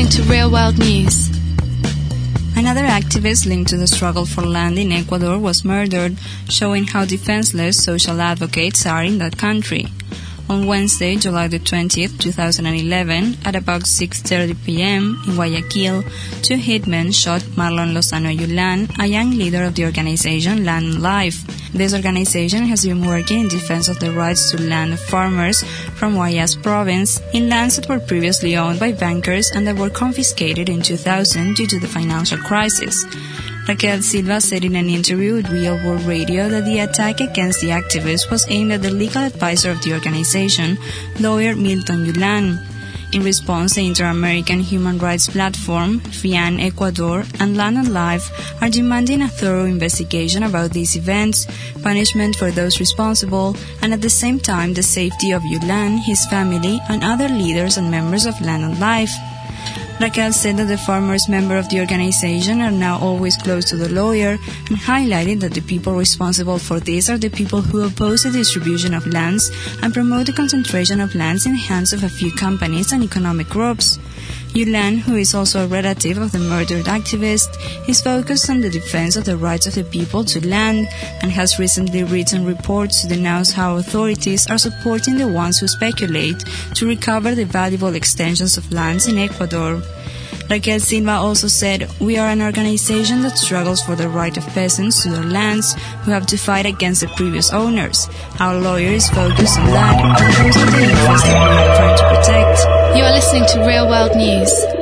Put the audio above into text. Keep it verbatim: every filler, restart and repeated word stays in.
listening to Real World News. Another activist linked to the struggle for land in Ecuador was murdered, showing how defenseless social advocates are in that country. On Wednesday, July the twentieth, two thousand eleven, at about six thirty p.m. in Guayaquil, two hitmen shot Marlon Lozano Yulan, a young leader of the organization Land and Life. This organization has been working in defense of the rights to land of farmers from Guayas province in lands that were previously owned by bankers and that were confiscated in two thousand due to the financial crisis. Raquel Silva said in an interview with Real World Radio that the attack against the activist was aimed at the legal advisor of the organization, lawyer Milton Yulan. In response, the Inter-American Human Rights Platform, FIAN Ecuador, and Land and Life are demanding a thorough investigation about these events, punishment for those responsible, and at the same time the safety of Yulan, his family, and other leaders and members of Land and Life. Raquel said that the farmers member of the organization are now always close to the lawyer and highlighted that the people responsible for this are the people who oppose the distribution of lands and promote the concentration of lands in the hands of a few companies and economic groups. Yulan, who is also a relative of the murdered activist, is focused on the defense of the rights of the people to land and has recently written reports to denounce how authorities are supporting the ones who speculate to recover the valuable extensions of lands in Ecuador. Raquel Silva also said, "We are an organization that struggles for the right of peasants to their lands who have to fight against the previous owners. Our lawyer is focused on that and those are the interests that we are trying to protect." You are listening to Real World News.